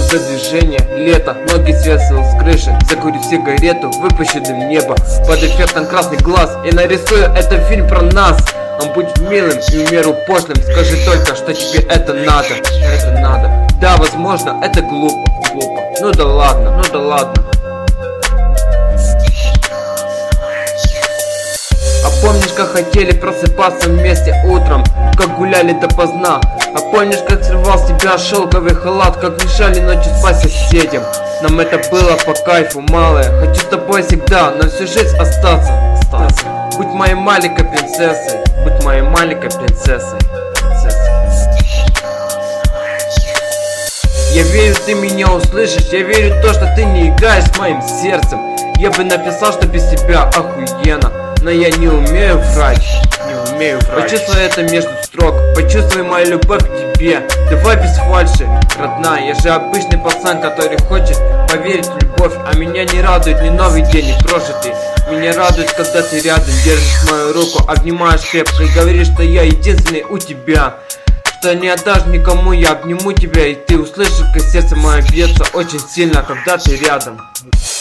каждое движение. Лето, ноги свесил с крыши, закурю сигарету, выпущенным в небо под эффектом красный глаз, и нарисую этот фильм про нас. Он будет милым и в меру пошлым. Скажи только, что тебе это надо. Это надо. Да, возможно, это глупо. Ну да ладно. А помнишь, как хотели просыпаться вместе утром, как гуляли допоздна? А помнишь, как срывал с тебя шелковый халат, как мешали ночью спать соседям? Нам это было по кайфу, малая. Хочу с тобой всегда, на всю жизнь остаться. Будь моей маленькой принцессой. Будь моей маленькой принцессой. Я верю, ты меня услышишь. Я верю в то, что ты не играешь с моим сердцем. Я бы написал, что без тебя охуенно, но я не умею врать. Почувствуй это между строк. Почувствуй мою любовь к тебе. Давай без фальши, родная. Я же обычный пацан, который хочет поверить в любовь. А меня не радует ни новый день, ни прожитый. Меня радует, когда ты рядом, держишь мою руку, обнимаешь крепко и говоришь, что я единственный у тебя, что не отдашь никому. Я обниму тебя, и ты услышишь, как сердце мое бьется очень сильно, когда ты рядом.